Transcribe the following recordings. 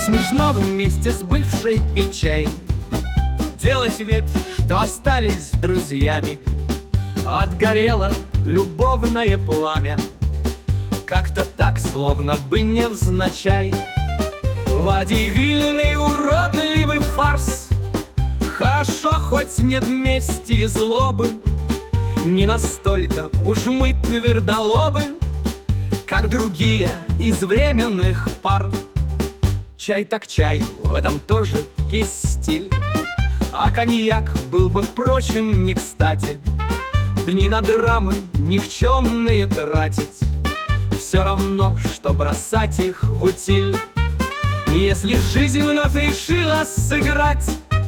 смешно вместе с бывшей печей делать вид, что остались друзьями. Отгорело любовное пламя, как-то так, словно бы невзначай. Водевильный уродливый фарс. Хорошо, хоть нет мести и злобы. Не настолько уж мы твердолобы, как другие из временных пар. Чай так чай, в этом тоже есть стиль. А коньяк был бы, впрочем, не кстати. Дни на драмы никчемные тратить, все равно, что бросать их в утиль. Если жизнь вновь решила сыграть,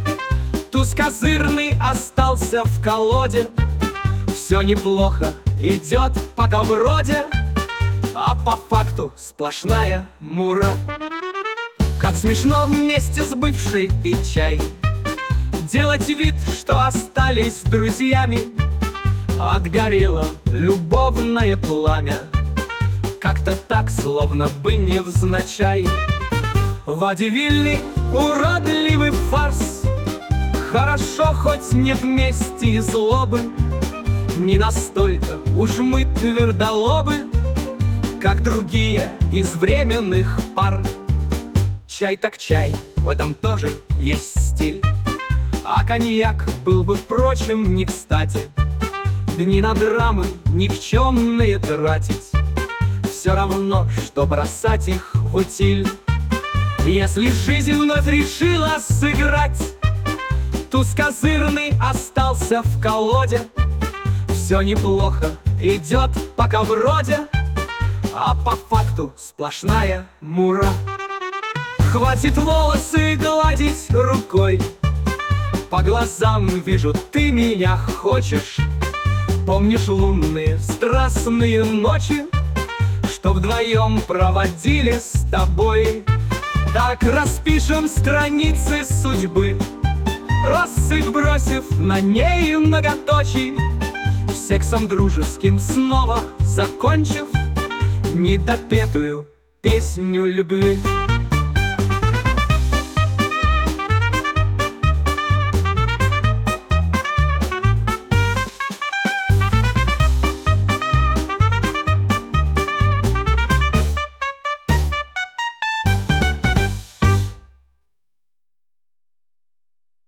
туз козырный остался в колоде. Все неплохо идет пока вроде, а по факту сплошная мура. Как смешно вместе с бывшей пить чай, делать вид, что остались друзьями. Отгорело любовное пламя, как-то так, словно бы невзначай. Водевильный уродливый фарс. Хорошо, хоть нет мести и злобы. Не настолько уж мы твердолобы, как другие из временных пар. Чай так чай, в этом тоже есть стиль. А коньяк был бы, впрочем, не кстати. Дни на драмы никчемные тратить, все равно, что бросать их в утиль. Если жизнь вновь решила сыграть, туз козырный остался в колоде. Все неплохо идет пока вроде, а по факту сплошная мура. Хватит волосы гладить рукой, по глазам вижу, ты меня хочешь. Помнишь лунные страстные ночи, что вдвоем проводили с тобой? Так распишем страницы судьбы, россыпь бросив на ней многоточий. Сексом дружеским снова закончив недопетую песню любви.